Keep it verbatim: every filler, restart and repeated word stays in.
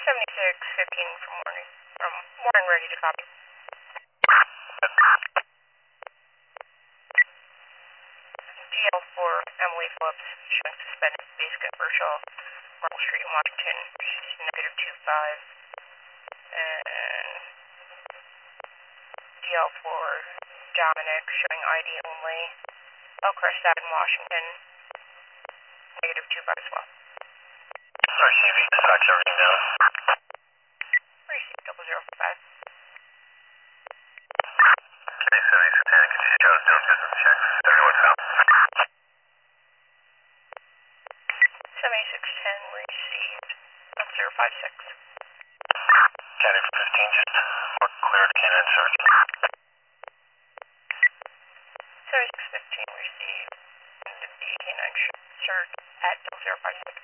seventy-six fifteen from morning. From morning, ready to copy. D L for Emily Phillips, showing suspended base commercial, Marble Street in Washington. She's negative two five. And D L for Dominic, showing I D only, Elkhurst Ave in Washington. Negative two five as well. Sorry, C V, dispatch everything down. Receive double zero five. Okay, seventy-six ten, can you show us doing business checks? Everyone found. seventy-six ten received double zero five six. Canada fifteen, just mark clear to canine search. seventy-six fifteen received the canine search at double zero five six.